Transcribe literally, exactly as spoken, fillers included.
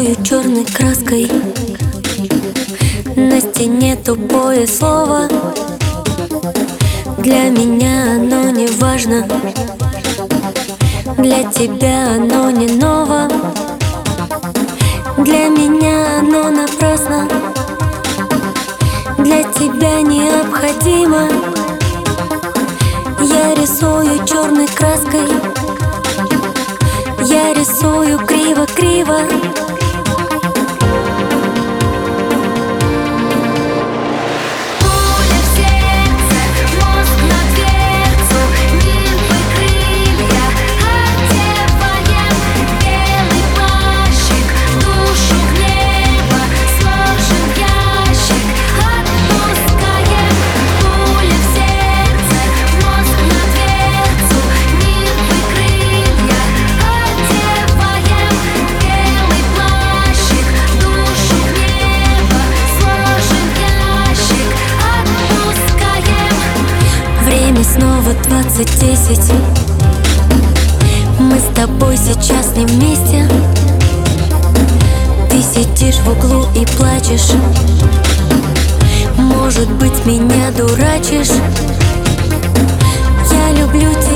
рисую черной краской на стене тупое слово. Для меня оно не важно, для тебя оно не ново. Для меня оно напрасно, для тебя необходимо. Я рисую черной краской, я рисую криво-криво. Снова двадцать десять. Мы с тобой сейчас не вместе. Ты сидишь в углу и плачешь. Может быть, меня дурачишь. Я люблю тебя.